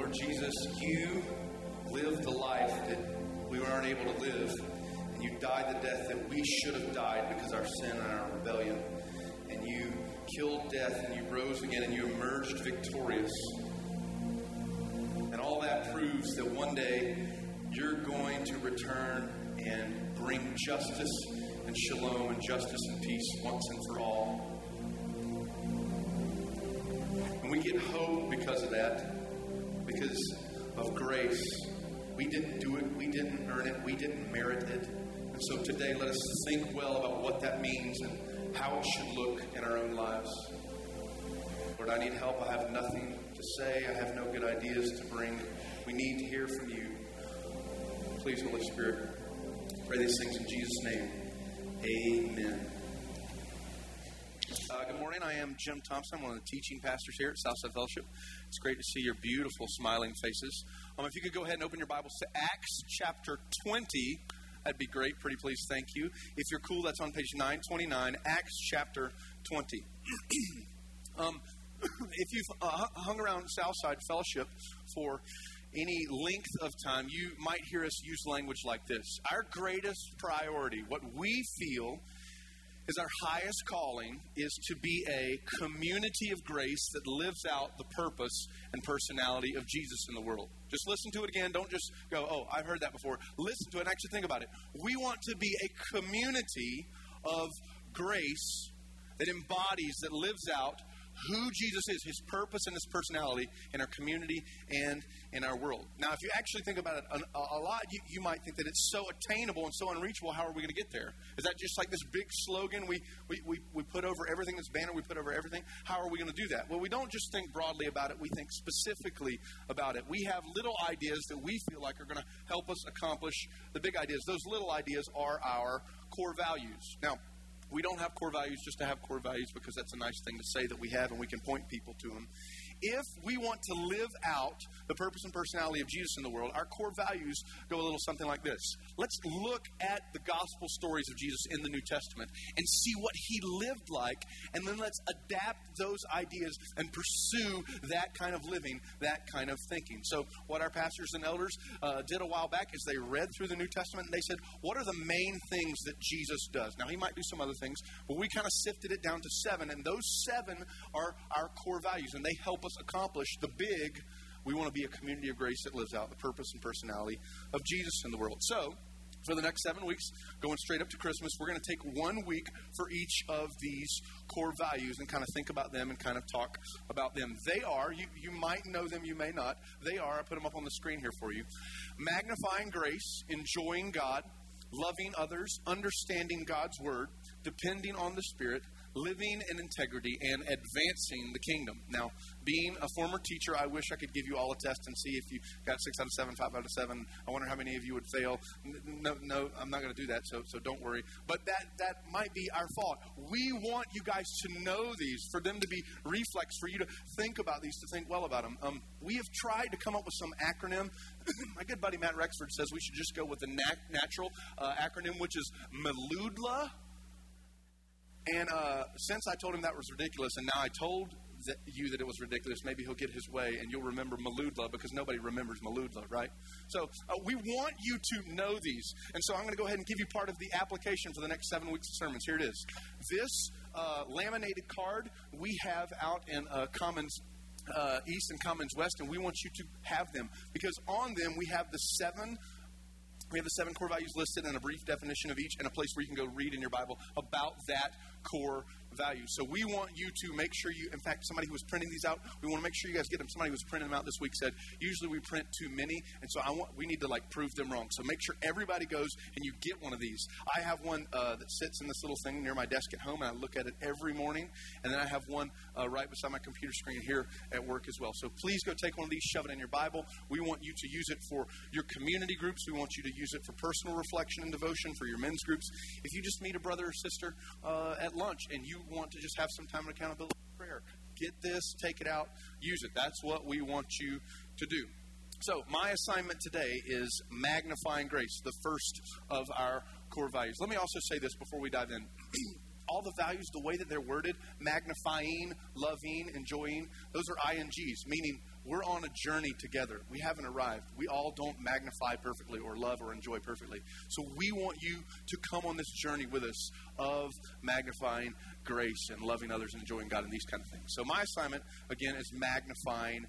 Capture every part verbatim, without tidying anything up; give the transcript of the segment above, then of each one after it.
Lord Jesus, you lived the life that we weren't able to live. And you died the death that we should have died because of our sin and our rebellion. And you killed death and you rose again and you emerged victorious. And all that proves that one day you're going to return and bring justice and shalom and justice and peace once and for all. And we get hope because of that, because of grace. We didn't do it, we didn't earn it, we didn't merit it. And so today let us think well about what that means and how it should look in our own lives. Lord, I need help. I have nothing to say. I have no good ideas to bring. We need to hear from you. Please, Holy Spirit, pray these things in Jesus' name. Amen. Uh, good morning. I am Jim Thompson. I'm one of the teaching pastors here at Southside Fellowship. It's great to see your beautiful smiling faces. Um, if you could go ahead and open your Bibles to Acts chapter twenty, that'd be great. Pretty please, thank you. If you're cool, that's on page nine twenty-nine, Acts chapter twenty. um, if you've uh, hung around Southside Fellowship for any length of time, you might hear us use language like this. Our greatest priority, what we feel is our highest calling, is to be a community of grace that lives out the purpose and personality of Jesus in the world. Just listen to it again. Don't just go, oh, I've heard that before. Listen to it and actually think about it. We want to be a community of grace that embodies, that lives out who Jesus is, his purpose and his personality in our community and in our world. Now, if you actually think about it a, a lot, you, you might think that it's so attainable and so unreachable. How are we going to get there? Is that just like this big slogan we, we, we, we put over everything, this banner we put over everything? How are we going to do that? Well, we don't just think broadly about it. We think specifically about it. We have little ideas that we feel like are going to help us accomplish the big ideas. Those little ideas are our core values. Now, we don't have core values just to have core values because that's a nice thing to say that we have and we can point people to them. If we want to live out the purpose and personality of Jesus in the world, our core values go a little something like this. Let's look at the gospel stories of Jesus in the New Testament and see what he lived like, and then let's adapt those ideas and pursue that kind of living, that kind of thinking. So what our pastors and elders uh, did a while back is they read through the New Testament and they said, what are the main things that Jesus does? Now, he might do some other things, but we kind of sifted it down to seven, and those seven are our core values, and they help us accomplish the big. We want to be a community of grace that lives out the purpose and personality of Jesus in the world. So, for the next seven weeks, going straight up to Christmas, we're going to take one week for each of these core values and kind of think about them and kind of talk about them. They are, you, you might know them, you may not. They are, I put them up on the screen here for you. Magnifying grace, enjoying God, loving others, understanding God's word, depending on the Spirit, living in integrity, and advancing the kingdom. Now, being a former teacher, I wish I could give you all a test and see if you got six out of seven, five out of seven. I wonder how many of you would fail. No, no, I'm not going to do that, so so don't worry. But that, that might be our fault. We want you guys to know these, for them to be reflex, for you to think about these, to think well about them. Um, we have tried to come up with some acronym. My good buddy Matt Rexford says we should just go with the nat- natural uh, acronym, which is MELUDLA. And uh, since I told him that was ridiculous, and now I told that you that it was ridiculous, maybe he'll get his way, and you'll remember MELUDLA, because nobody remembers MELUDLA, right? So uh, we want you to know these. And so I'm going to go ahead and give you part of the application for the next seven weeks of sermons. Here it is. This uh, laminated card we have out in uh, Commons uh, East and Commons West, and we want you to have them, because on them we have the seven We have the seven core values listed and a brief definition of each, and a place where you can go read in your Bible about that core value. So we want you to make sure you, in fact, somebody who was printing these out, we want to make sure you guys get them. Somebody who was printing them out this week said, usually we print too many, and so I want we need to like prove them wrong. So make sure everybody goes and you get one of these. I have one uh, that sits in this little thing near my desk at home, and I look at it every morning, and then I have one uh, right beside my computer screen here at work as well. So please go take one of these, shove it in your Bible. We want you to use it for your community groups. We want you to use it for personal reflection and devotion for your men's groups. If you just meet a brother or sister uh, at lunch and you want to just have some time of accountability and prayer, get this, take it out, use it. That's what we want you to do. So my assignment today is magnifying grace, the first of our core values. Let me also say this before we dive in. All the values, the way that they're worded, magnifying, loving, enjoying, those are I N Gs, meaning we're on a journey together. We haven't arrived. We all don't magnify perfectly or love or enjoy perfectly. So we want you to come on this journey with us of magnifying grace and loving others and enjoying God and these kind of things. So my assignment, again, is magnifying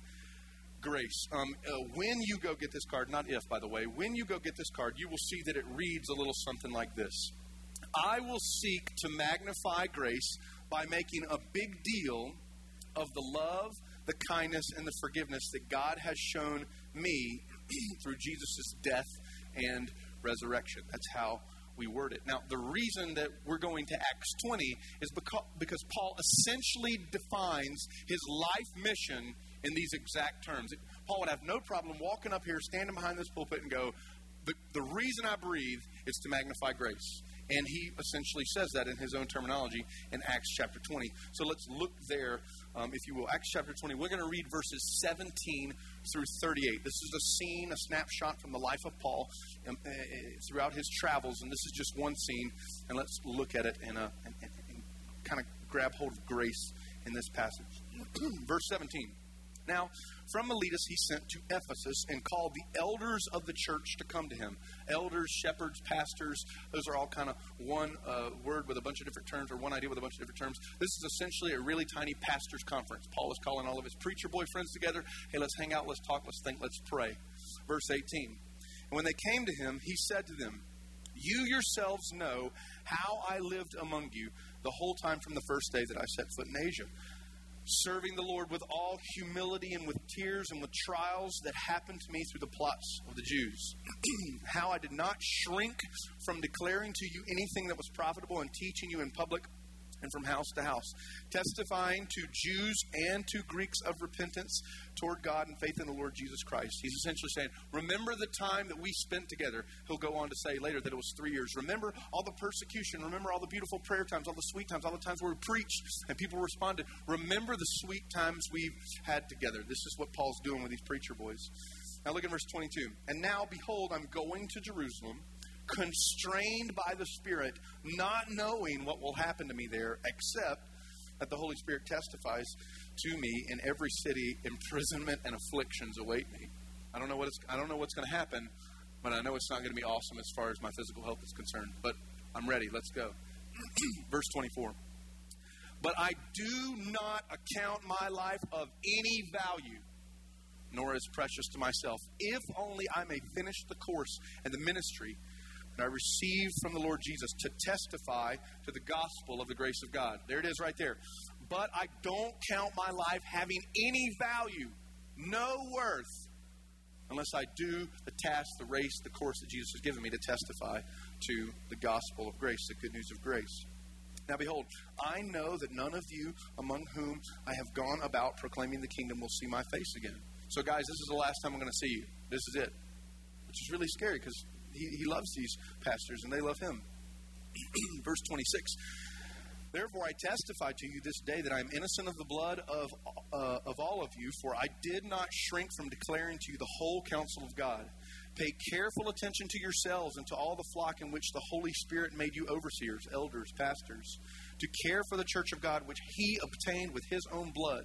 grace. Um, uh, when you go get this card, not if, by the way, when you go get this card, you will see that it reads a little something like this. I will seek to magnify grace by making a big deal of the love, the kindness, and the forgiveness that God has shown me through Jesus' death and resurrection. That's how we word it. Now, the reason that we're going to Acts twenty is because, because Paul essentially defines his life mission in these exact terms. Paul would have no problem walking up here, standing behind this pulpit and go, the, the reason I breathe is to magnify grace. And he essentially says that in his own terminology in Acts chapter twenty. So let's look there, um, if you will. Acts chapter twenty. We're going to read verses seventeen through thirty-eight. This is a scene, a snapshot from the life of Paul um, uh, throughout his travels. And this is just one scene. And let's look at it and, uh, and, and, and kind of grab hold of grace in this passage. Verse seventeen. Now, from Miletus he sent to Ephesus and called the elders of the church to come to him. Elders, shepherds, pastors, those are all kind of one uh, word with a bunch of different terms, or one idea with a bunch of different terms. This is essentially a really tiny pastors' conference. Paul is calling all of his preacher boyfriends together. Hey, let's hang out, let's talk, let's think, let's pray. Verse eighteen. And when they came to him, he said to them, you yourselves know how I lived among you the whole time from the first day that I set foot in Asia, serving the Lord with all humility and with tears and with trials that happened to me through the plots of the Jews. How I did not shrink from declaring to you anything that was profitable and teaching you in public and from house to house, testifying to Jews and to Greeks of repentance toward God and faith in the Lord Jesus Christ. He's essentially saying, remember the time that we spent together. He'll go on to say later that it was three years. Remember all the persecution. Remember all the beautiful prayer times, all the sweet times, all the times where we preached and people responded. Remember the sweet times we've had together. This is what Paul's doing with these preacher boys. Now look at verse twenty-two. And now, behold, I'm going to Jerusalem, constrained by the Spirit, not knowing what will happen to me there, except that the Holy Spirit testifies to me in every city, imprisonment and afflictions await me. I don't know what it's, I don't know what's going to happen, but I know it's not going to be awesome as far as my physical health is concerned. But I'm ready. Let's go. Verse twenty-four. But I do not account my life of any value, nor as precious to myself, if only I may finish the course and the ministry that I received from the Lord Jesus to testify to the gospel of the grace of God. There it is right there. But I don't count my life having any value, no worth, unless I do the task, the race, the course that Jesus has given me to testify to the gospel of grace, the good news of grace. Now behold, I know that none of you among whom I have gone about proclaiming the kingdom will see my face again. So guys, this is the last time I'm going to see you. This is it. Which is really scary because He, he loves these pastors, and they love him. Verse twenty-six. Therefore I testify to you this day that I am innocent of the blood of, uh, of all of you, for I did not shrink from declaring to you the whole counsel of God. Pay careful attention to yourselves and to all the flock in which the Holy Spirit made you overseers, elders, pastors, to care for the church of God, which he obtained with his own blood.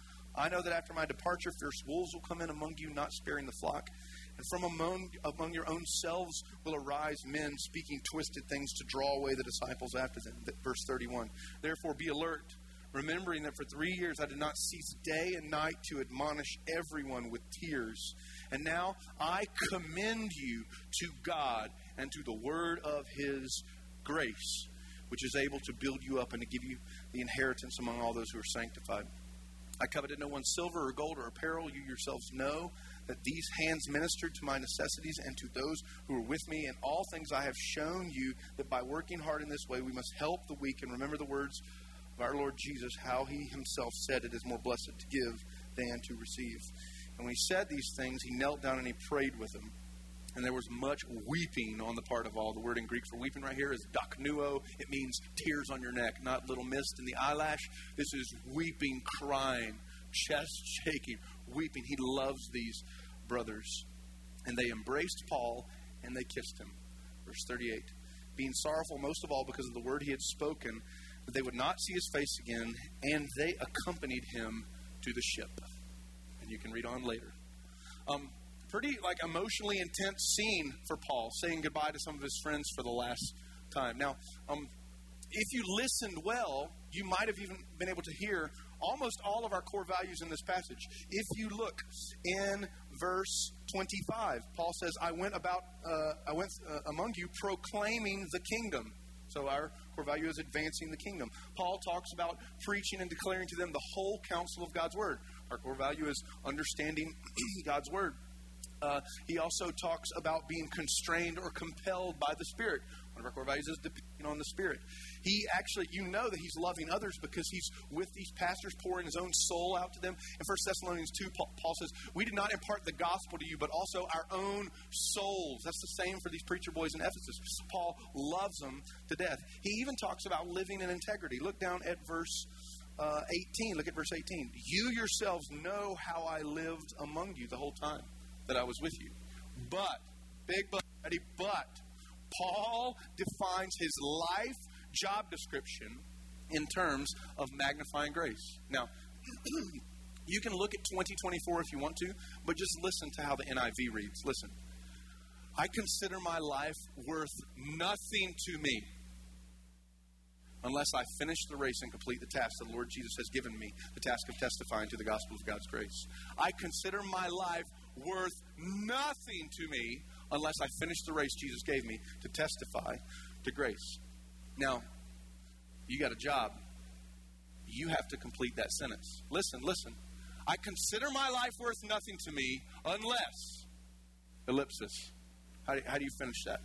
I know that after my departure, fierce wolves will come in among you, not sparing the flock. And from among, among your own selves will arise men speaking twisted things to draw away the disciples after them. Verse thirty-one. Therefore be alert, remembering that for three years I did not cease day and night to admonish everyone with tears. And now I commend you to God and to the word of his grace, which is able to build you up and to give you the inheritance among all those who are sanctified. I coveted no one's silver or gold or apparel. You yourselves know that these hands ministered to my necessities and to those who were with me. In all things I have shown you that by working hard in this way, we must help the weak and remember the words of our Lord Jesus, how he himself said it is more blessed to give than to receive. And when he said these things, he knelt down and he prayed with them. And there was much weeping on the part of all. The word in Greek for weeping right here is doknuo. It means tears on your neck, not little mist in the eyelash. This is weeping, crying, chest shaking, weeping. He loves these brothers. And they embraced Paul and they kissed him. Verse thirty-eight. Being sorrowful most of all because of the word he had spoken, that they would not see his face again, and they accompanied him to the ship. and you can read on later. Um, pretty like emotionally intense scene for Paul, saying goodbye to some of his friends for the last time. Now, um, if you listened well, you might have even been able to hear almost all of our core values in this passage. If you look in verse twenty-five, Paul says, I went about, uh, I went uh, among you proclaiming the kingdom. So our core value is advancing the kingdom. Paul talks about preaching and declaring to them the whole counsel of God's word. Our core value is understanding God's word. Uh, he also talks about being constrained or compelled by the Spirit. One of our core values is depending on the Spirit. He actually, you know that he's loving others because he's with these pastors pouring his own soul out to them. In First Thessalonians two, Paul, Paul says, we did not impart the gospel to you, but also our own souls. That's the same for these preacher boys in Ephesus. Paul loves them to death. He even talks about living in integrity. Look down at verse uh, eighteen. Look at verse eighteen. You yourselves know how I lived among you the whole time that I was with you. But, big but, ready, but, Paul defines his life job description in terms of magnifying grace. Now, you can look at twenty twenty-four if you want to, but just listen to how the N I V reads. Listen. I consider my life worth nothing to me unless I finish the race and complete the task that the Lord Jesus has given me, the task of testifying to the gospel of God's grace. I consider my life worth nothing to me unless I finish the race Jesus gave me to testify to grace. Now, you got a job. You have to complete that sentence. Listen, listen. I consider my life worth nothing to me unless, ellipsis. How do, how do you finish that?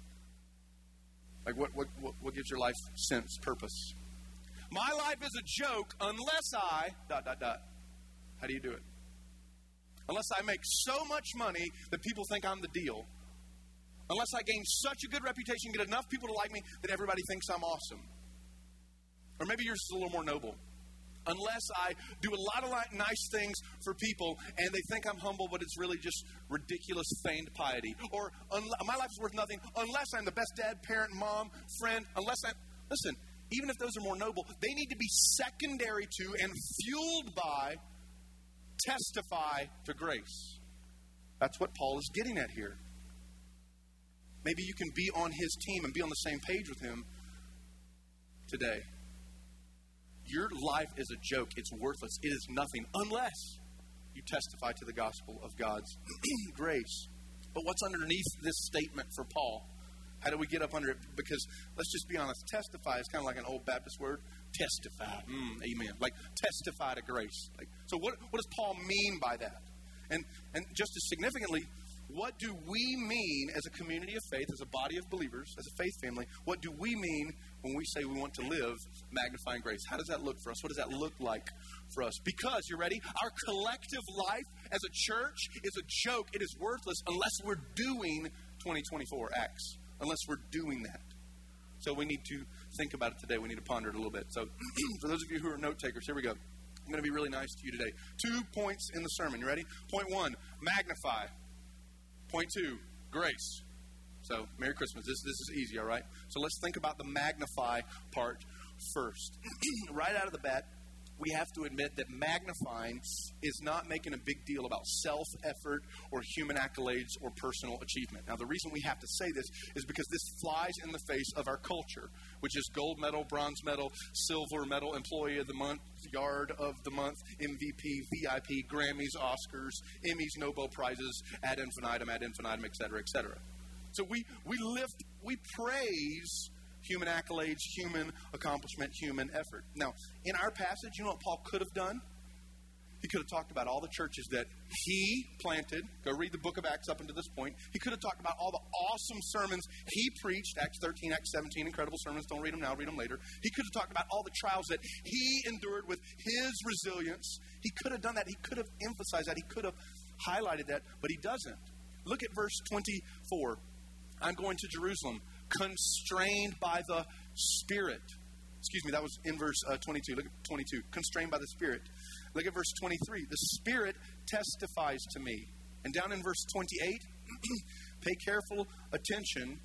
Like what, what, what, what gives your life sense, purpose? My life is a joke unless I, dot, dot, dot. How do you do it? Unless I make so much money that people think I'm the deal. Unless I gain such a good reputation, get enough people to like me that everybody thinks I'm awesome. Or maybe yours is a little more noble. Unless I do a lot of nice things for people and they think I'm humble, but it's really just ridiculous feigned piety. Or un- my life is worth nothing unless I'm the best dad, parent, mom, friend. Unless I'm, listen, even if those are more noble, they need to be secondary to and fueled by testify to grace. That's what Paul is getting at here. Maybe you can be on his team and be on the same page with him today. Your life is a joke. It's worthless. It is nothing unless you testify to the gospel of God's grace. But what's underneath this statement for Paul? How do we get up under it? Because let's just be honest. Testify is kind of like an old Baptist word. Testify. Mm, amen. Like testify to grace. Like, so what, what does Paul mean by that? And, and just as significantly, what do we mean as a community of faith, as a body of believers, as a faith family? What do we mean when we say we want to live magnifying grace? How does that look for us? What does that look like for us? Because, you ready? Our collective life as a church is a joke. It is worthless unless we're doing twenty twenty-four Acts. Unless we're doing that. So we need to think about it today. We need to ponder it a little bit. So for those of you who are note takers, here we go. I'm going to be really nice to you today. Two points in the sermon. You ready? Point one, magnify. Point two, grace. So, Merry Christmas. This, this is easy, all right? So let's think about the magnify part first. Right out of the bat, we have to admit that magnifying is not making a big deal about self-effort or human accolades or personal achievement. Now, the reason we have to say this is because this flies in the face of our culture, which is gold medal, bronze medal, silver medal, employee of the month, yard of the month, M V P, V I P, Grammys, Oscars, Emmys, Nobel Prizes, ad infinitum, ad infinitum, et cetera, et cetera. So we, we lift, we praise human accolades, human accomplishment, human effort. Now, in our passage, you know what Paul could have done? He could have talked about all the churches that he planted. Go read the book of Acts up until this point. He could have talked about all the awesome sermons he preached. Acts thirteen, Acts seventeen, incredible sermons. Don't read them now, read them later. He could have talked about all the trials that he endured with his resilience. He could have done that. He could have emphasized that. He could have highlighted that, but he doesn't. Look at verse twenty-four. I'm going to Jerusalem, constrained by the Spirit. Excuse me, that was in verse uh, twenty-two. Look at twenty-two. Constrained by the Spirit. Look at verse twenty-three. The Spirit testifies to me. And down in verse twenty-eight, pay careful attention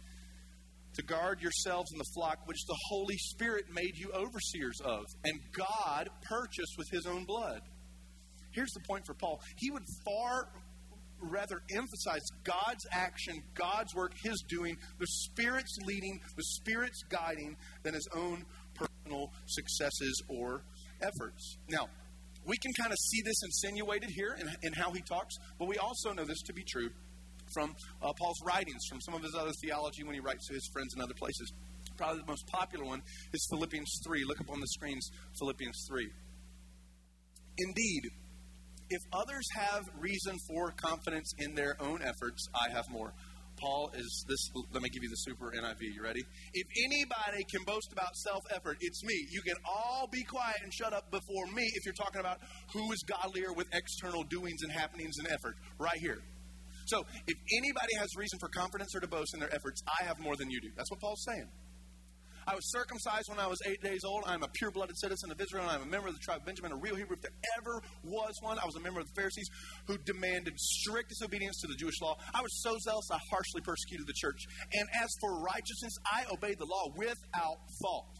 to guard yourselves in the flock which the Holy Spirit made you overseers of, and God purchased with his own blood. here's the point for Paul. He would far rather emphasize God's action, God's work, His doing, the Spirit's leading, the Spirit's guiding, than his own personal successes or efforts. Now, we can kind of see this insinuated here in, in how he talks, but we also know this to be true from uh, Paul's writings, from some of his other theology when he writes to his friends in other places. Probably the most popular one is Philippians three. Look up on the screens, Philippians three. Indeed, if others have reason for confidence in their own efforts, I have more. Paul is this, let me give you the super N I V. You ready? If anybody can boast about self-effort, it's me. You can all be quiet and shut up before me if you're talking about who is godlier with external doings and happenings and effort. Right here. So, if anybody has reason for confidence or to boast in their efforts, I have more than you do. That's what Paul's saying. I was circumcised when I was eight days old. I'm a pure-blooded citizen of Israel. And I'm a member of the tribe of Benjamin, a real Hebrew if there ever was one. I was a member of the Pharisees who demanded strict disobedience to the Jewish law. I was so zealous I harshly persecuted the church. And as for righteousness, I obeyed the law without fault.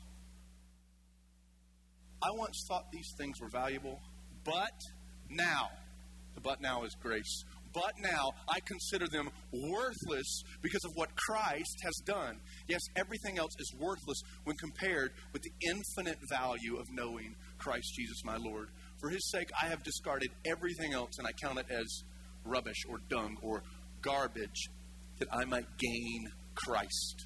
I once thought these things were valuable, but now, the but now is grace. But now I consider them worthless because of what Christ has done. Yes, everything else is worthless when compared with the infinite value of knowing Christ Jesus my Lord. For His sake, I have discarded everything else, and I count it as rubbish or dung or garbage, that I might gain Christ.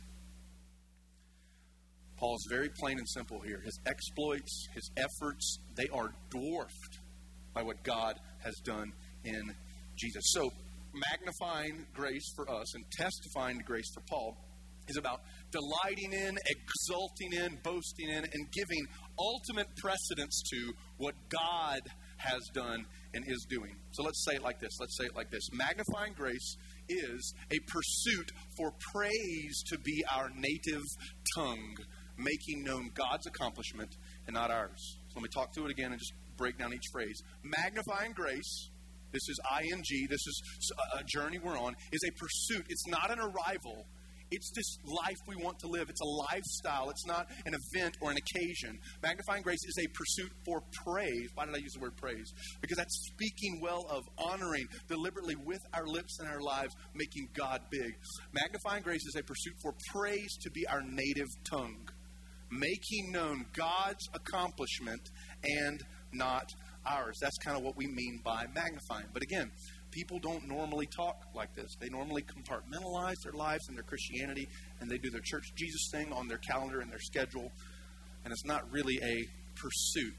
Paul is very plain and simple here. His exploits, his efforts, they are dwarfed by what God has done in Jesus. So, magnifying grace for us and testifying to grace for Paul is about delighting in, exulting in, boasting in, and giving ultimate precedence to what God has done and is doing. So let's say it like this. Let's say it like this. Magnifying grace is a pursuit for praise to be our native tongue, making known God's accomplishment and not ours. So let me talk through it again and just break down each phrase. Magnifying grace, this is I N G, this is a journey we're on, is a pursuit. It's not an arrival. It's this life we want to live. It's a lifestyle. It's not an event or an occasion. Magnifying grace is a pursuit for praise. Why did I use the word praise? Because that's speaking well of, honoring, deliberately with our lips and our lives, making God big. Magnifying grace is a pursuit for praise to be our native tongue, making known God's accomplishment and not ours. That's kind of what we mean by magnifying. But again, people don't normally talk like this. They normally compartmentalize their lives and their Christianity, and they do their church Jesus thing on their calendar and their schedule, and it's not really a pursuit.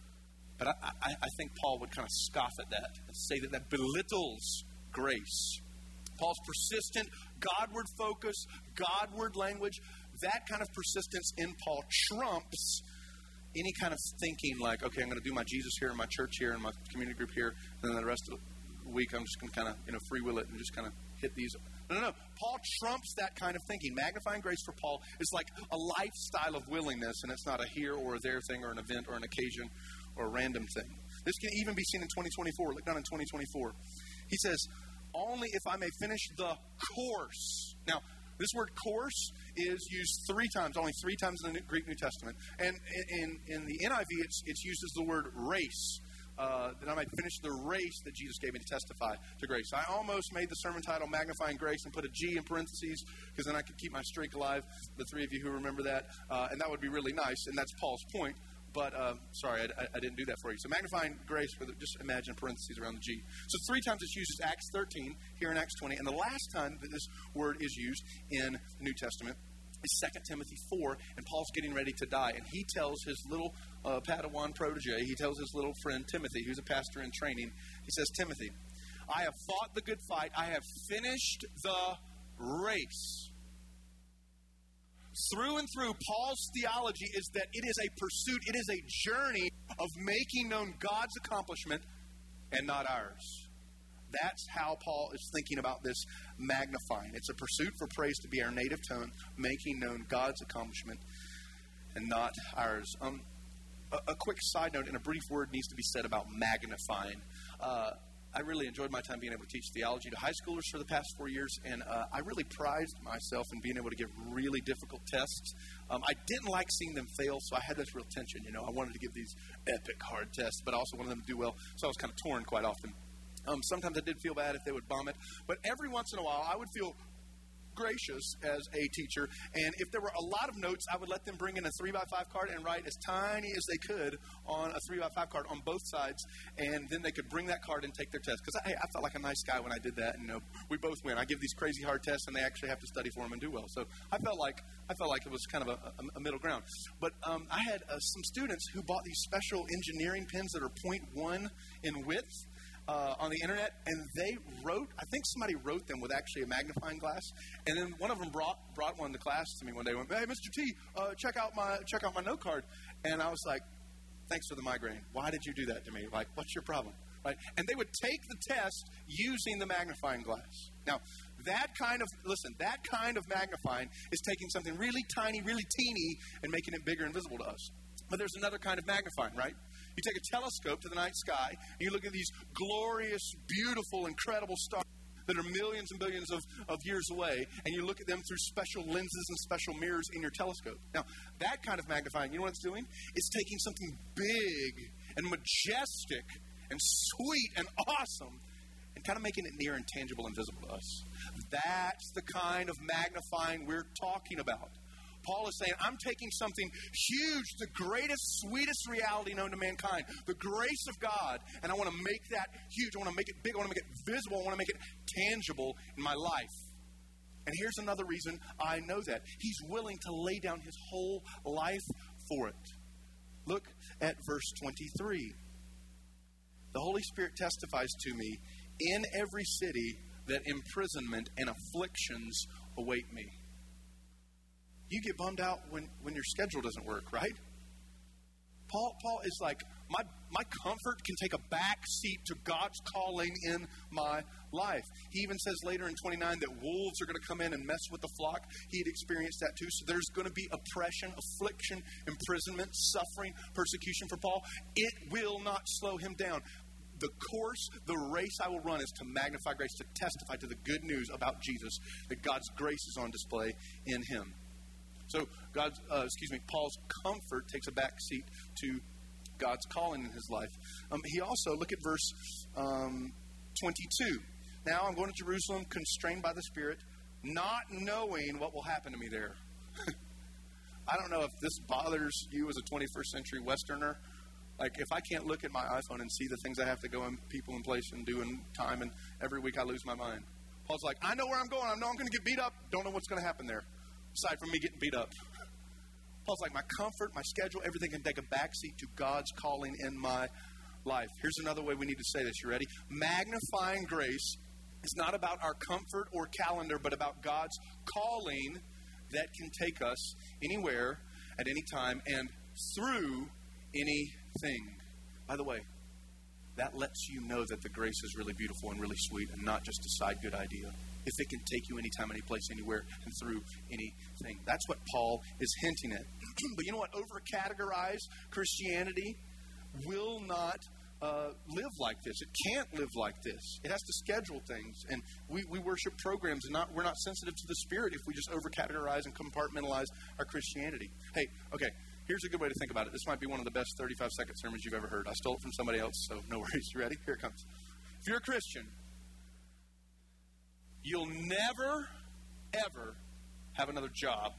But I, I, I think Paul would kind of scoff at that and say that that belittles grace. Paul's persistent, Godward focus, Godward language, that kind of persistence in Paul trumps any kind of thinking like, okay, I'm going to do my Jesus here and my church here and my community group here, and then the rest of the week I'm just going to kind of, you know, free will it and just kind of hit these. No, no, no. Paul trumps that kind of thinking. Magnifying grace for Paul is like a lifestyle of willingness, and it's not a here or a there thing or an event or an occasion or a random thing. This can even be seen in twenty twenty-four. Look down in twenty twenty-four. He says, only if I may finish the course. Now, this word course is used three times, only three times in the Greek New Testament. And in, in the N I V, it's, it's used as the word race, uh, that I might finish the race that Jesus gave me to testify to grace. I almost made the sermon title Magnifying Grace and put a G in parentheses because then I could keep my streak alive, the three of you who remember that. Uh, and that would be really nice, and that's Paul's point. But, uh, sorry, I, I didn't do that for you. So magnifying grace, with just imagine parentheses around the G. So three times it's used as Acts thirteen, here in Acts twenty. And the last time that this word is used in the New Testament is Second Timothy four, and Paul's getting ready to die. And he tells his little uh, Padawan protege, he tells his little friend Timothy, who's a pastor in training, he says, Timothy, I have fought the good fight. I have finished the race. Through and through, Paul's theology is that it is a pursuit, it is a journey of making known God's accomplishment and not ours. That's how Paul is thinking about this magnifying. It's a pursuit for praise to be our native tongue, making known God's accomplishment and not ours. Um, a, a quick side note and a brief word needs to be said about magnifying. Uh, I really enjoyed my time being able to teach theology to high schoolers for the past four years, and uh, I really prized myself in being able to give really difficult tests. Um, I didn't like seeing them fail, so I had this real tension. You know, I wanted to give these epic hard tests, but I also wanted them to do well, so I was kind of torn quite often. Um, sometimes I did feel bad if they would bomb it, but every once in a while I would feel gracious as a teacher, and if there were a lot of notes, I would let them bring in a three by five card and write as tiny as they could on a three by five card on both sides, and then they could bring that card and take their test, because I, I felt like a nice guy when I did that, and you know, we both win. I give these crazy hard tests, and they actually have to study for them and do well, so I felt like I felt like it was kind of a, a, a middle ground. But um, I had uh, some students who bought these special engineering pens that are point one in width, Uh, on the internet, and they wrote, I think somebody wrote them with actually a magnifying glass, and then one of them brought brought one to class to me one day, went, hey, Mister T, uh, check out my check out my note card, and I was like, thanks for the migraine. Why did you do that to me? Like, what's your problem? Right? And they would take the test using the magnifying glass. Now, that kind of, listen, that kind of magnifying is taking something really tiny, really teeny, and making it bigger and visible to us. But there's another kind of magnifying, right? You take a telescope to the night sky, and you look at these glorious, beautiful, incredible stars that are millions and billions of, of years away, and you look at them through special lenses and special mirrors in your telescope. Now, that kind of magnifying, you know what it's doing? It's taking something big and majestic and sweet and awesome and kind of making it near and tangible and visible to us. That's the kind of magnifying we're talking about. Paul is saying, I'm taking something huge, the greatest, sweetest reality known to mankind, the grace of God, and I want to make that huge. I want to make it big. I want to make it visible. I want to make it tangible in my life. And here's another reason I know that. He's willing to lay down his whole life for it. Look at verse twenty-three. The Holy Spirit testifies to me in every city that imprisonment and afflictions await me. You get bummed out when, when your schedule doesn't work, right? Paul Paul is like, my my comfort can take a back seat to God's calling in my life. He even says later in twenty-nine that wolves are going to come in and mess with the flock. He had experienced that too. So there's going to be oppression, affliction, imprisonment, suffering, persecution for Paul. It will not slow him down. The course, the race I will run is to magnify grace, to testify to the good news about Jesus, that God's grace is on display in him. So God's, uh, excuse me, Paul's comfort takes a back seat to God's calling in his life. Um, he also, look at verse um, twenty-two. Now I'm going to Jerusalem, constrained by the Spirit, not knowing what will happen to me there. I don't know if this bothers you as a twenty-first century Westerner. Like, if I can't look at my iPhone and see the things I have to go in people in place and do in time, and every week I lose my mind. Paul's like, I know where I'm going. I know I'm going to get beat up. Don't know what's going to happen there, aside from me getting beat up. Paul's like, my comfort, my schedule, everything can take a backseat to God's calling in my life. Here's another way we need to say this. You ready? Magnifying grace is not about our comfort or calendar, but about God's calling that can take us anywhere, at any time, and through anything. By the way, that lets you know that the grace is really beautiful and really sweet and not just a side good idea. If it can take you anytime, any place, anywhere, and through anything. That's what Paul is hinting at. But you know what? Over-categorized Christianity will not uh, live like this. It can't live like this. It has to schedule things. And we, we worship programs, and not we're not sensitive to the Spirit if we just over-categorize and compartmentalize our Christianity. Hey, okay, here's a good way to think about it. This might be one of the best thirty-five second sermons you've ever heard. I stole it from somebody else, so no worries. You ready? Here it comes. If you're a Christian, you'll never, ever have another job.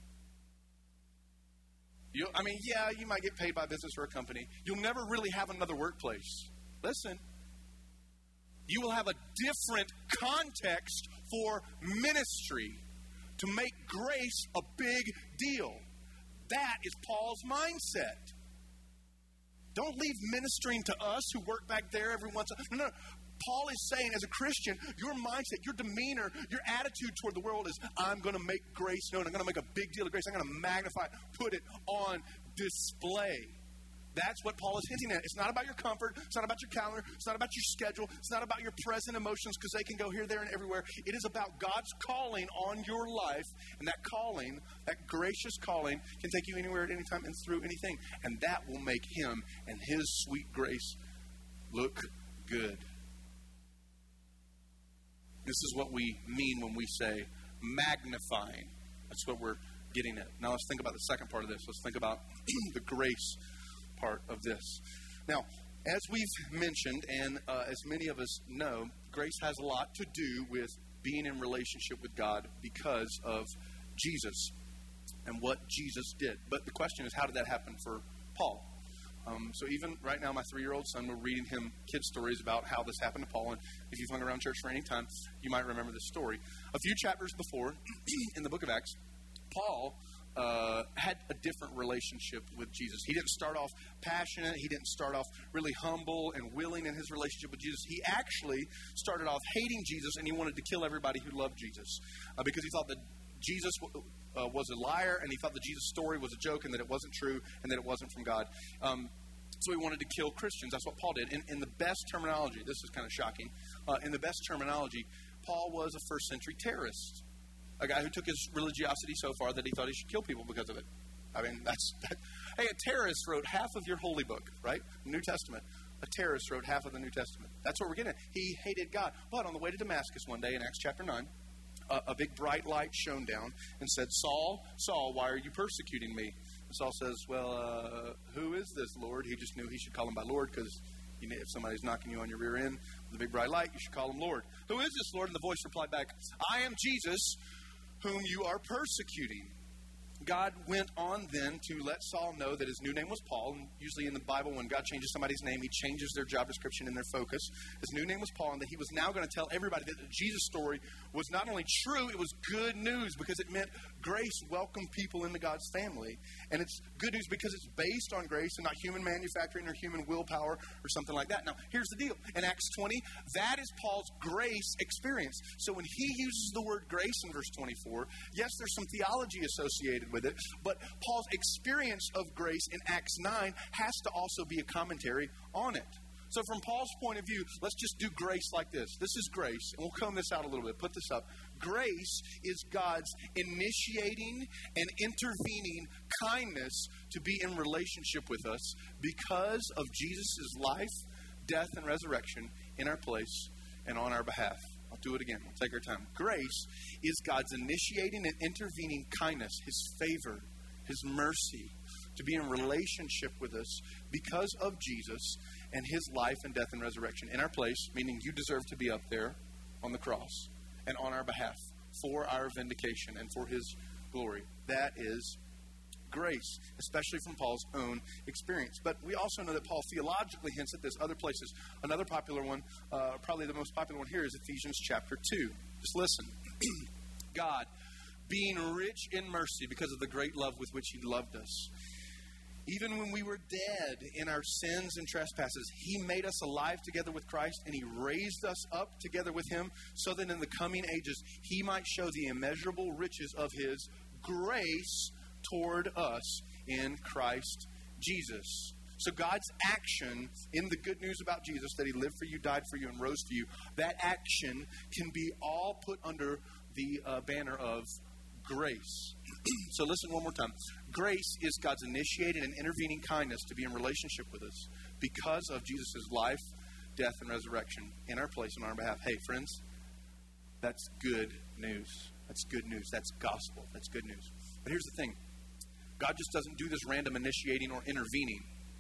You'll, I mean, yeah, you might get paid by a business or a company. You'll never really have another workplace. Listen, you will have a different context for ministry to make grace a big deal. That is Paul's mindset. Don't leave ministering to us who work back there every once in a while. No, no. Paul is saying, as a Christian, your mindset, your demeanor, your attitude toward the world is, I'm going to make grace known. I'm going to make a big deal of grace. I'm going to magnify it, put it on display. That's what Paul is hinting at. It's not about your comfort. It's not about your calendar. It's not about your schedule. It's not about your present emotions, because they can go here, there, and everywhere. It is about God's calling on your life. And that calling, that gracious calling, can take you anywhere at any time and through anything. And that will make him and his sweet grace look good. This is what we mean when we say magnifying. That's what we're getting at. Now let's think about the second part of this. Let's think about the grace part of this. Now, as we've mentioned, and uh, as many of us know, grace has a lot to do with being in relationship with God because of Jesus and what Jesus did. But the question is, how did that happen for Paul? Um, so even right now, my three-year-old son, we're reading him kid stories about how this happened to Paul. And if you've hung around church for any time, you might remember this story. A few chapters before, in the book of Acts, Paul uh, had a different relationship with Jesus. He didn't start off passionate. He didn't start off really humble and willing in his relationship with Jesus. He actually started off hating Jesus, and he wanted to kill everybody who loved Jesus uh, because he thought that Jesus uh, was a liar, and he thought the Jesus story was a joke and that it wasn't true and that it wasn't from God. Um, so he wanted to kill Christians. That's what Paul did. In, in the best terminology, this is kind of shocking, uh, in the best terminology, Paul was a first century terrorist. A guy who took his religiosity so far that he thought he should kill people because of it. I mean, that's... That, hey, a terrorist wrote half of your holy book, right? The New Testament. A terrorist wrote half of the New Testament. That's what we're getting at. He hated God. But on the way to Damascus one day in Acts chapter nine, uh, a big bright light shone down and said, Saul, Saul, why are you persecuting me? And Saul says, well, uh, who is this, Lord? He just knew he should call him by Lord because you know, if somebody's knocking you on your rear end with a big bright light, you should call him Lord. Who is this, Lord? And the voice replied back, I am Jesus, whom you are persecuting. God went on then to let Saul know that his new name was Paul. And usually in the Bible, when God changes somebody's name, he changes their job description and their focus. His new name was Paul, and that he was now going to tell everybody that the Jesus story was not only true, it was good news because it meant grace welcomed people into God's family. And it's good news because it's based on grace and not human manufacturing or human willpower or something like that. Now, here's the deal. In Acts twenty, that is Paul's grace experience. So when he uses the word grace in verse twenty-four, yes, there's some theology associated with it, but Paul's experience of grace in Acts nine has to also be a commentary on it. So from Paul's point of view, let's just do grace like this. This is grace, and we'll comb this out a little bit. Put this up. Grace is God's initiating and intervening kindness to be in relationship with us because of Jesus' life, death, and resurrection in our place and on our behalf. I'll do it again. We'll take our time. Grace is God's initiating and intervening kindness, His favor, His mercy, to be in relationship with us because of Jesus and His life and death and resurrection in our place, meaning you deserve to be up there on the cross and on our behalf for our vindication and for His glory. That is grace, especially from Paul's own experience. But we also know that Paul theologically hints at this other places. Another popular one, uh, probably the most popular one here, is Ephesians chapter two. Just listen. God, being rich in mercy because of the great love with which He loved us, even when we were dead in our sins and trespasses, He made us alive together with Christ, and He raised us up together with Him so that in the coming ages He might show the immeasurable riches of His grace toward us in Christ Jesus. So God's action in the good news about Jesus, that He lived for you, died for you, and rose for you, that action can be all put under the uh, banner of grace. So listen one more time. Grace is God's initiated and intervening kindness to be in relationship with us because of Jesus' life, death, and resurrection in our place and on our behalf. Hey, friends, that's good news. That's good news. That's gospel. That's good news. But here's the thing. God just doesn't do this random initiating or intervening.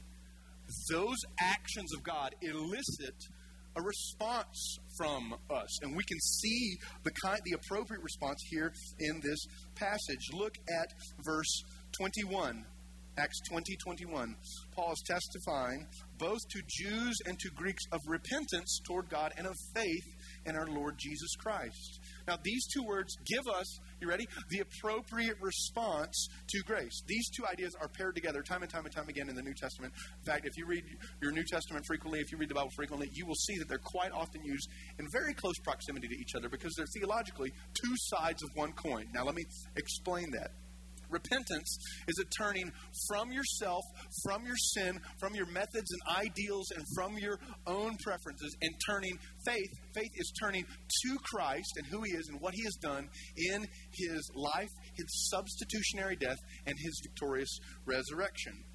Those actions of God elicit a response from us. And we can see the kind, the appropriate response here in this passage. Look at verse twenty-one. Acts twenty, twenty-one. Paul is testifying both to Jews and to Greeks of repentance toward God and of faith in our Lord Jesus Christ. Now, these two words give us, you ready, the appropriate response to grace. These two ideas are paired together time and time and time again in the New Testament. In fact, if you read your New Testament frequently, if you read the Bible frequently, you will see that they're quite often used in very close proximity to each other because they're theologically two sides of one coin. Now, let me explain that. Repentance is a turning from yourself, from your sin, from your methods and ideals, and from your own preferences, and turning faith. Faith is turning to Christ and who He is and what He has done in His life, His substitutionary death, and His victorious resurrection.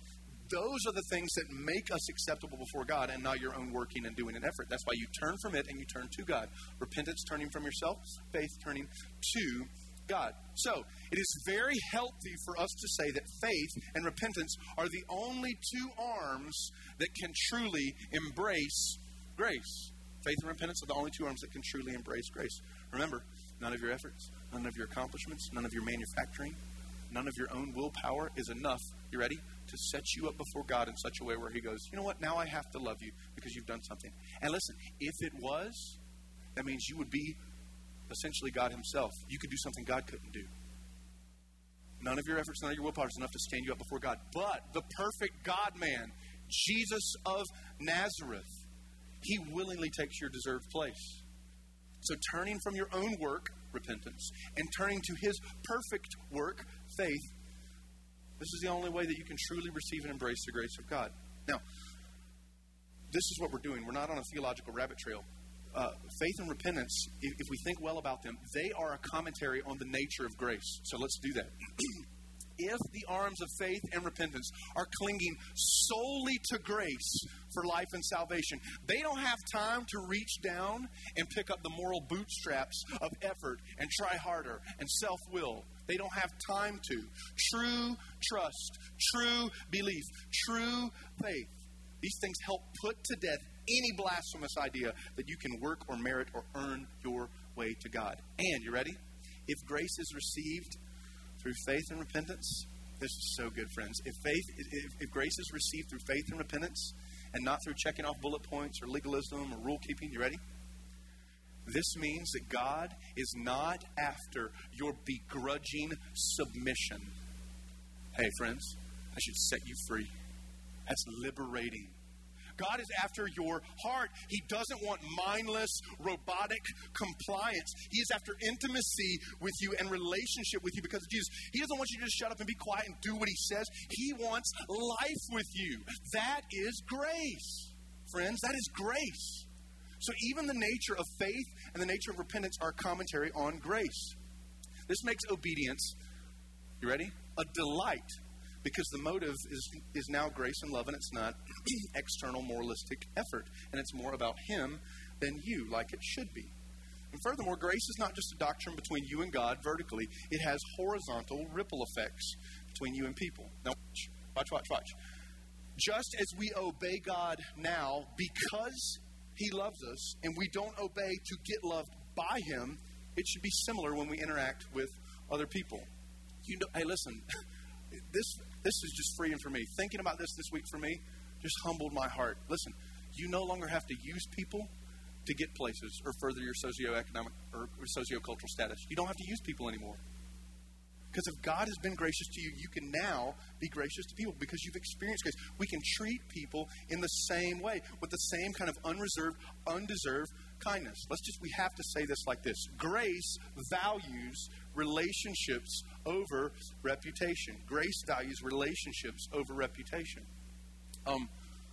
those are the things that make us acceptable before God and not your own working and doing an effort. That's why you turn from it and you turn to God. Repentance, turning from yourself. Faith, turning to God. So, it is very healthy for us to say that faith and repentance are the only two arms that can truly embrace grace. Faith and repentance are the only two arms that can truly embrace grace. Remember, none of your efforts, none of your accomplishments, none of your manufacturing, none of your own willpower is enough, you ready, to set you up before God in such a way where he goes, you know what, now I have to love you because you've done something. And listen, if it was, that means you would be essentially God himself. You could do something God couldn't do. None of your efforts, none of your willpower is enough to stand you up before God. But the perfect God-man, Jesus of Nazareth, he willingly takes your deserved place. So turning from your own work, repentance, and turning to his perfect work, faith, this is the only way that you can truly receive and embrace the grace of God. Now, this is what we're doing. We're not on a theological rabbit trail. Uh, faith and repentance, if, if we think well about them, they are a commentary on the nature of grace. So let's do that. If the arms of faith and repentance are clinging solely to grace for life and salvation, they don't have time to reach down and pick up the moral bootstraps of effort and try harder and self-will. They don't have time to. True trust, true belief, true faith. These things help put to death any blasphemous idea that you can work or merit or earn your way to God. And, you ready? If grace is received through faith and repentance, this is so good, friends. If faith, if, if grace is received through faith and repentance, and not through checking off bullet points or legalism or rule keeping, you ready? This means that God is not after your begrudging submission. Hey, friends, I should set you free. That's liberating. God is after your heart. He doesn't want mindless, robotic compliance. He is after intimacy with you and relationship with you because of Jesus. He doesn't want you to just shut up and be quiet and do what he says. He wants life with you. That is grace. Friends, that is grace. So even the nature of faith and the nature of repentance are a commentary on grace. This makes obedience, you ready? A delight. Because the motive is is now grace and love, and it's not external moralistic effort. And it's more about him than you, like it should be. And furthermore, grace is not just a doctrine between you and God vertically. It has horizontal ripple effects between you and people. Now, watch, watch, watch, watch. Just as we obey God now because he loves us, and we don't obey to get loved by him, it should be similar when we interact with other people. You know, hey, listen, this... This is just freeing for me. Thinking about this this week for me just humbled my heart. Listen, you no longer have to use people to get places or further your socioeconomic or sociocultural status. You don't have to use people anymore. Because if God has been gracious to you, you can now be gracious to people because you've experienced grace. We can treat people in the same way with the same kind of unreserved, undeserved kindness. Let's just, we have to say this like this. Grace values relationships over reputation. Grace values relationships over reputation. Um,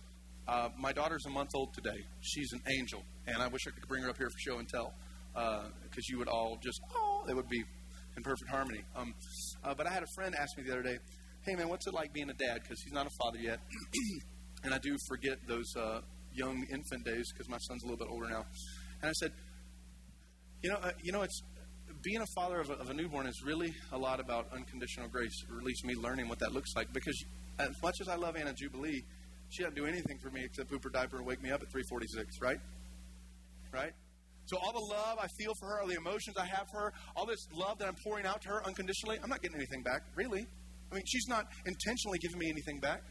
uh, my daughter's a month old today. She's an angel, and I wish I could bring her up here for show and tell because uh, you would all just, oh, they would be in perfect harmony. Um, uh, but I had a friend ask me the other day, hey, man, what's it like being a dad? Because he's not a father yet. And I do forget those uh, young infant days because my son's a little bit older now. And I said, you know, uh, you know, it's being a father of a, of a newborn is really a lot about unconditional grace, or at least me learning what that looks like. Because as much as I love Anna Jubilee, she doesn't do anything for me except poop her diaper and wake me up at three forty-six, right? Right? So all the love I feel for her, all the emotions I have for her, all this love that I'm pouring out to her unconditionally, I'm not getting anything back, really. I mean, she's not intentionally giving me anything back.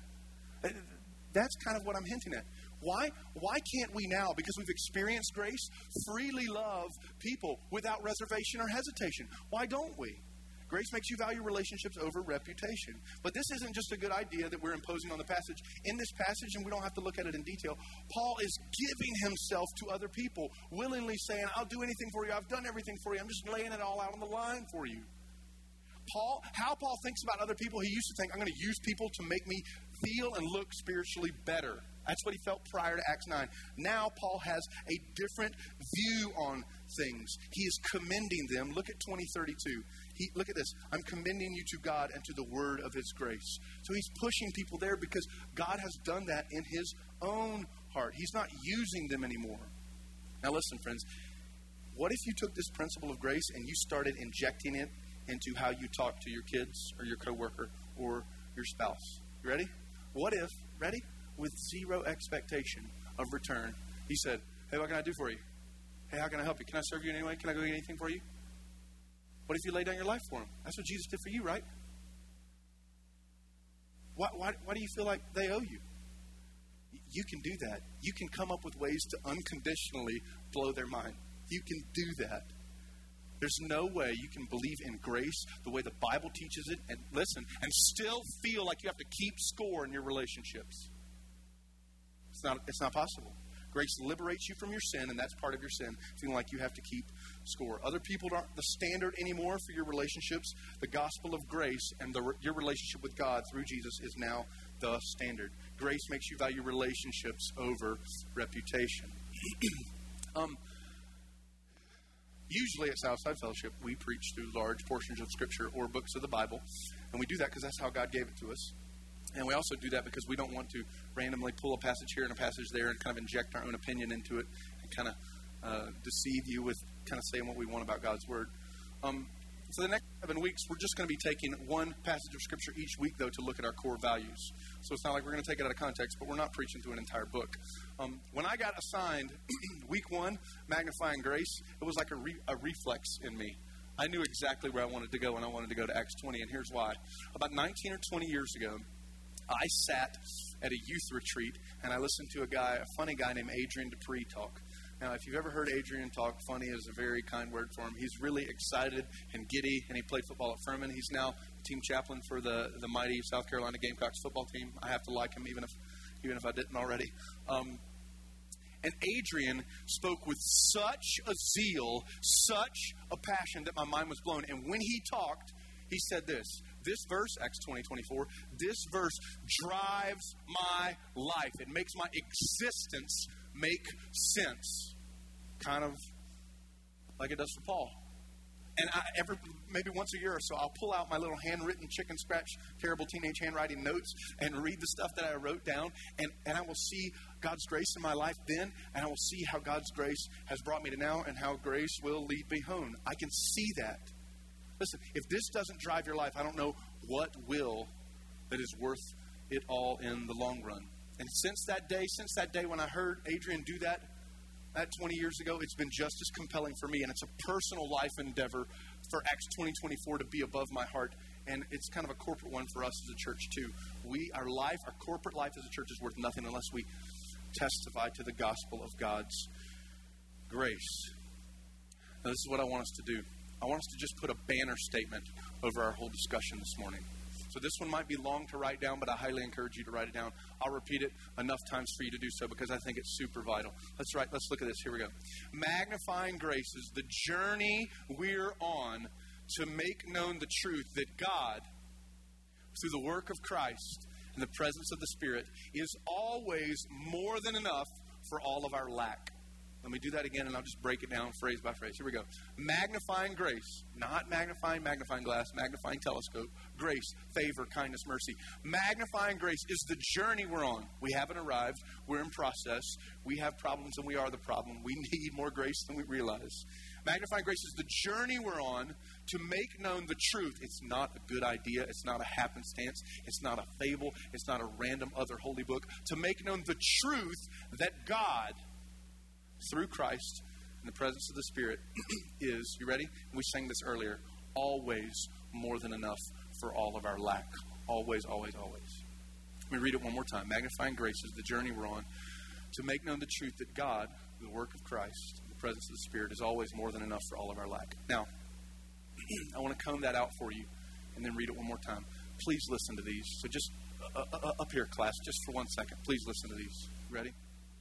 That's kind of what I'm hinting at. Why? Why can't we now, because we've experienced grace, freely love people without reservation or hesitation? Why don't we? Grace makes you value relationships over reputation. But this isn't just a good idea that we're imposing on the passage. In this passage, and we don't have to look at it in detail, Paul is giving himself to other people, willingly saying, I'll do anything for you. I've done everything for you. I'm just laying it all out on the line for you. Paul, how Paul thinks about other people, he used to think, I'm going to use people to make me feel and look spiritually better. That's what he felt prior to Acts nine. Now Paul has a different view on things. He is commending them. Look at twenty thirty-two. He, look at this. I'm commending you to God and to the word of his grace. So he's pushing people there because God has done that in his own heart. He's not using them anymore. Now listen, friends. What if you took this principle of grace and you started injecting it into how you talk to your kids or your coworker or your spouse? You ready? What if, ready? With zero expectation of return, he said, hey, what can I do for you? Hey, how can I help you? Can I serve you in any way? Can I go get anything for you? What if you lay down your life for them? That's what Jesus did for you, right? Why, why, why do you feel like they owe you? You can do that. You can come up with ways to unconditionally blow their mind. You can do that. There's no way you can believe in grace the way the Bible teaches it and listen and still feel like you have to keep score in your relationships. It's not, it's not possible. Grace liberates you from your sin, and that's part of your sin, feeling like you have to keep score. Other people aren't the standard anymore for your relationships. The gospel of grace and the, your relationship with God through Jesus is now the standard. Grace makes you value relationships over reputation. um, usually at Southside Fellowship, we preach through large portions of Scripture or books of the Bible, and we do that because that's how God gave it to us. And we also do that because we don't want to randomly pull a passage here and a passage there and kind of inject our own opinion into it and kind of uh, deceive you with kind of saying what we want about God's Word. Um, for the next seven weeks, we're just going to be taking one passage of Scripture each week, though, to look at our core values. So it's not like we're going to take it out of context, but we're not preaching through an entire book. Um, when I got assigned week one, Magnifying Grace, it was like a, re- a reflex in me. I knew exactly where I wanted to go, and I wanted to go to Acts twenty, and here's why. About nineteen or twenty years ago, I sat at a youth retreat, and I listened to a guy, a funny guy named Adrian Dupree talk. Now, if you've ever heard Adrian talk, funny is a very kind word for him. He's really excited and giddy, and he played football at Furman. He's now team chaplain for the, the mighty South Carolina Gamecocks football team. I have to like him, even if even if I didn't already. Um, and Adrian spoke with such a zeal, such a passion that my mind was blown. And when he talked, he said this. This verse, Acts twenty, twenty-four, this verse drives my life. It makes my existence make sense. Kind of like it does for Paul. And I, every maybe once a year or so, I'll pull out my little handwritten chicken scratch, terrible teenage handwriting notes and read the stuff that I wrote down. And, and I will see God's grace in my life then, and I will see how God's grace has brought me to now and how grace will lead me home. I can see that. Listen, if this doesn't drive your life, I don't know what will that is worth it all in the long run. And since that day, since that day when I heard Adrian do that, that twenty years ago, it's been just as compelling for me. And it's a personal life endeavor for Acts twenty twenty-four to be above my heart. And it's kind of a corporate one for us as a church, too. We, our life, our corporate life as a church is worth nothing unless we testify to the gospel of God's grace. Now, this is what I want us to do. I want us to just put a banner statement over our whole discussion this morning. So this one might be long to write down, but I highly encourage you to write it down. I'll repeat it enough times for you to do so because I think it's super vital. Let's write. Let's look at this. Here we go. Magnifying grace is the journey we're on to make known the truth that God, through the work of Christ and the presence of the Spirit, is always more than enough for all of our lack. Let me do that again, and I'll just break it down phrase by phrase. Here we go. Magnifying grace. Not magnifying magnifying glass, magnifying telescope. Grace, favor, kindness, mercy. Magnifying grace is the journey we're on. We haven't arrived. We're in process. We have problems, and we are the problem. We need more grace than we realize. Magnifying grace is the journey we're on to make known the truth. It's not a good idea. It's not a happenstance. It's not a fable. It's not a random other holy book. To make known the truth that God, through Christ in the presence of the Spirit, is, you ready? We sang this earlier, always more than enough for all of our lack. Always, always, always. Let me read it one more time. Magnifying grace is the journey we're on to make known the truth that God, the work of Christ, in the presence of the Spirit, is always more than enough for all of our lack. Now, I want to comb that out for you and then read it one more time. Please listen to these. So just uh, uh, up here, class, just for one second. Please listen to these. Ready?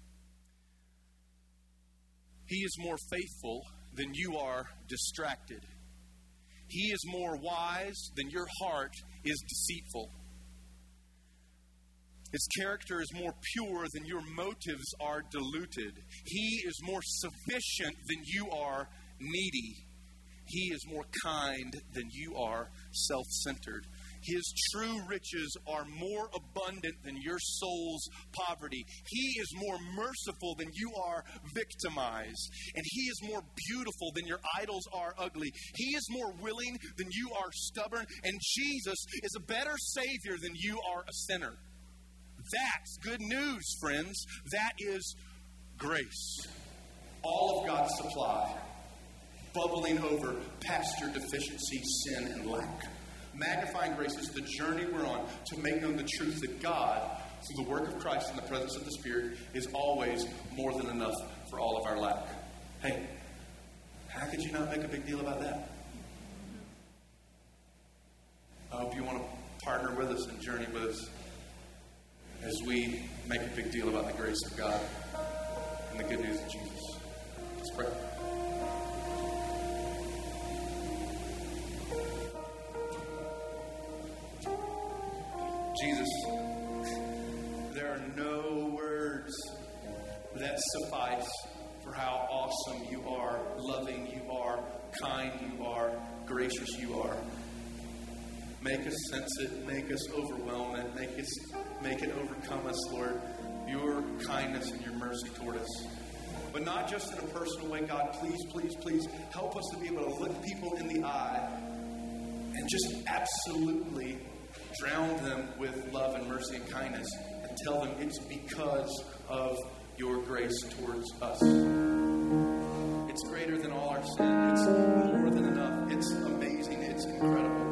He is more faithful than you are distracted. He is more wise than your heart is deceitful. Its character is more pure than your motives are diluted. He is more sufficient than you are needy. He is more kind than you are self-centered. His true riches are more abundant than your soul's poverty. He is more merciful than you are victimized. And He is more beautiful than your idols are ugly. He is more willing than you are stubborn. And Jesus is a better Savior than you are a sinner. That's good news, friends. That is grace. All of God's supply, bubbling over past your deficiency, sin, and lack. Magnifying grace is the journey we're on to make known the truth that God, through the work of Christ and the presence of the Spirit, is always more than enough for all of our lack. Hey, how could you not make a big deal about that? I hope you want to partner with us and journey with us as we make a big deal about the grace of God and the good news of Jesus. Let's pray. Jesus, there are no words that suffice for how awesome you are, loving you are, kind you are, gracious you are. Make us sense it, make us overwhelm it, make us make it overcome us, Lord, your kindness and your mercy toward us. But not just in a personal way, God, please, please, please help us to be able to look people in the eye and just absolutely drown them with love and mercy and kindness and tell them it's because of your grace towards us. It's greater than all our sin. It's more than enough. It's amazing. It's incredible.